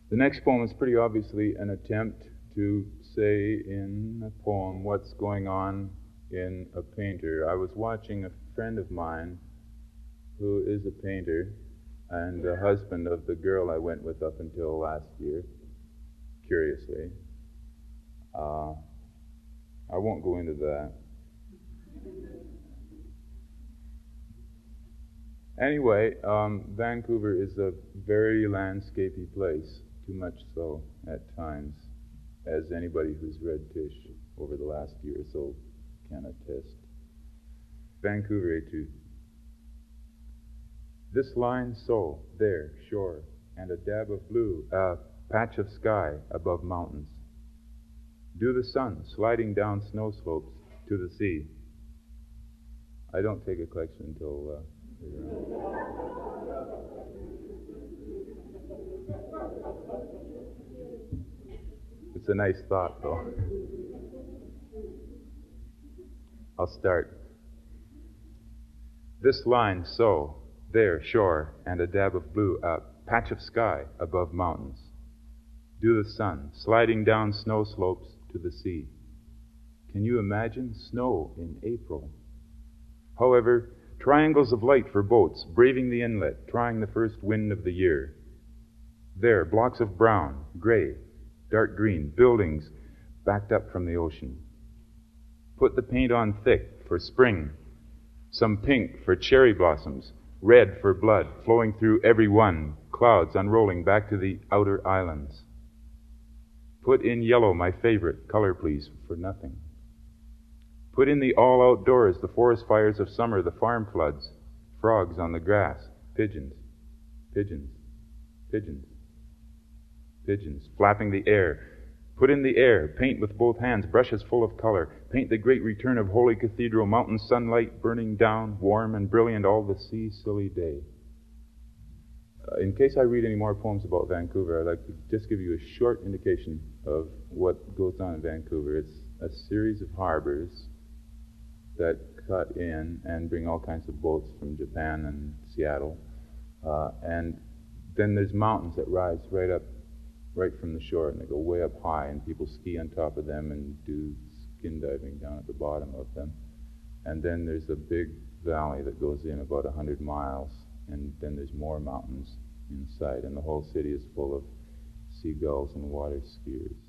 The next poem is pretty obviously an attempt to say in a poem what's going on in a painter. I was watching a friend of mine who is a painter and the husband of the girl I went with up until last year, curiously. I won't go into that. Anyway, Vancouver is a very landscapey place, too much so at times, as anybody who's read Tish over the last year or so can attest. Vancouver Etude. This line so, there, shore, and a dab of blue, a patch of sky above mountains. Do the sun sliding down snow slopes to the sea. I don't take a collection until it's a nice thought, though. I'll start. This line so, there, shore, and a dab of blue, a patch of sky above mountains. Do the sun sliding down snow slopes to the sea. Can you imagine snow in April? However, triangles of light for boats, braving the inlet, trying the first wind of the year. There, blocks of brown, gray, dark green, buildings backed up from the ocean. Put the paint on thick for spring, some pink for cherry blossoms, red for blood flowing through every one, clouds unrolling back to the outer islands. Put in yellow, my favorite color, please, for nothing. Put in the all outdoors, the forest fires of summer, the farm floods, frogs on the grass, pigeons, pigeons, pigeons, pigeons, flapping the air. Put in the air, paint with both hands, brushes full of color. Paint the great return of Holy Cathedral, mountain sunlight burning down, warm and brilliant all the sea-silly day. In case I read any more poems about Vancouver, I'd like to just give you a short indication of what goes on in Vancouver. It's a series of harbors that cut in and bring all kinds of boats from Japan and Seattle. And then there's mountains that rise right from the shore, and they go way up high, and people ski on top of them and do skin diving down at the bottom of them. And then there's a big valley that goes in about 100 miles, and then there's more mountains inside, and the whole city is full of seagulls and water skiers.